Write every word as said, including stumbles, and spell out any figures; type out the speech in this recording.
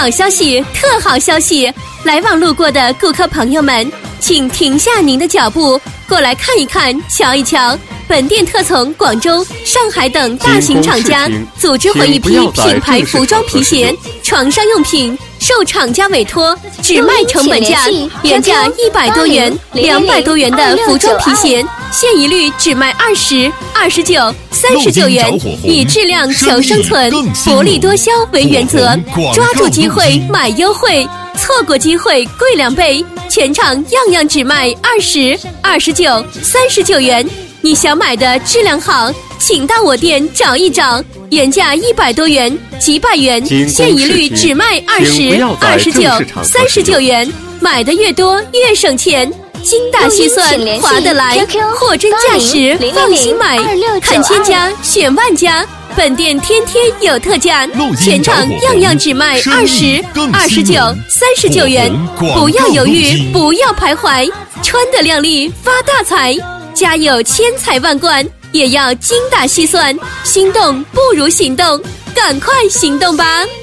好消息，特好消息！来往路过的顾客朋友们，请停下您的脚步，过来看一看，瞧一瞧。本店特从广州、上海等大型厂家组织回一批品牌服装皮鞋、床上用品，受厂家委托，只卖成本价，原价一百多元、两百多元的服装皮鞋，现一律只卖二十、二十九、三十九元，以质量求生存，薄利多销为原则，抓住机会买优惠，错过机会贵两倍，全场样样只卖二十、二十九、三十九元。你想买的质量好，请到我店找一找，原价一百多元、几百元，现一律只卖二十、二十九、三十九元，买的越多越省钱。精打细算，划得来，货真价实，放心买。看千家，选万家，本店天天有特价，全场样样只卖二十、二十九、三十九元。不要犹豫，不要徘徊，穿得靓丽，发大财。家有千财万贯，也要精打细算，心动不如行动，赶快行动吧！